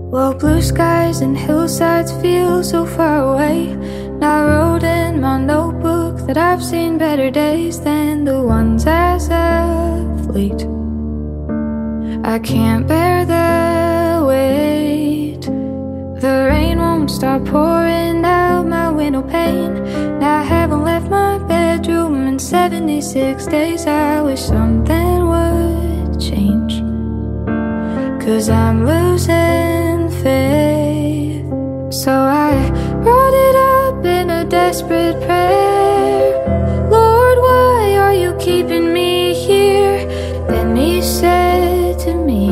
Well, blue skies and hillsides feel so far away. And I wrote in my notebook that I've seen better days than the ones as of late. I can't bear the weight. The rain won't stop pouring out my window pane. And I haven't left my bedroom in 76 days. I wish something would change, 'cause I'm losing faith. So I brought it up in a desperate prayer. Lord, why are you keeping me here? Then he said to me,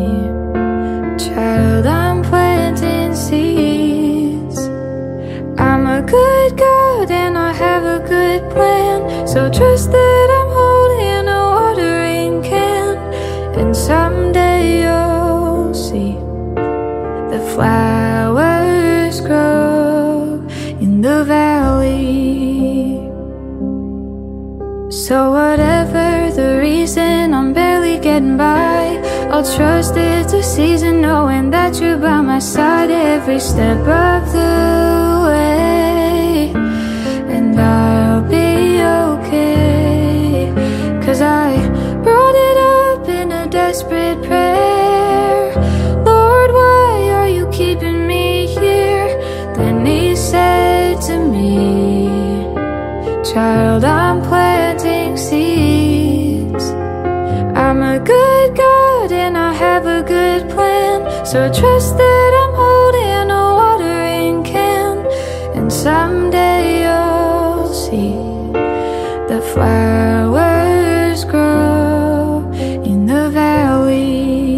child, I'm planting seeds. I'm a good God and I have a good plan. So trust that I'm holding a watering can, and someday you'll see the flowers grow in the valley. So whatever the reason I'm barely getting by, I'll trust it's a season, knowing that you're by my side every step of the way. And I'll be okay, 'cause I brought it up in a desperate prayer. Lord, why are you keeping me here? Then he said to me, child, I'm planting seeds. I'm a good God and I have a good plan. So trust that I'm holding a watering can, and someday you'll see the flowers grow in the valley.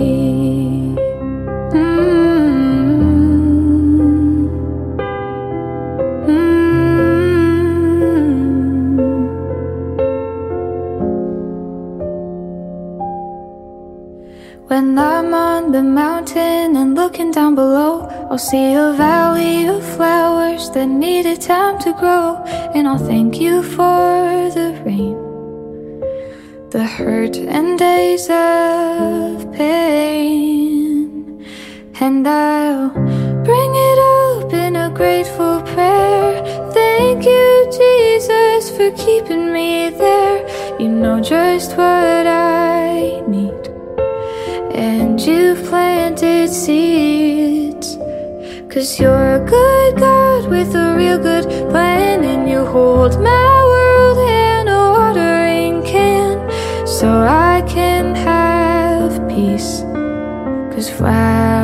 When I'm on the mountain and looking down below, I'll see a valley of flowers that needed time to grow. And I'll thank you for the rain, the hurt and days of pain. And I'll bring it up in a grateful prayer. Thank you, Jesus, for keeping me there. You know just what I need, and you've planted seeds. 'Cause you're a good God with a real good plan, and you hold my world in a watering can, so I can have peace. 'Cause flowers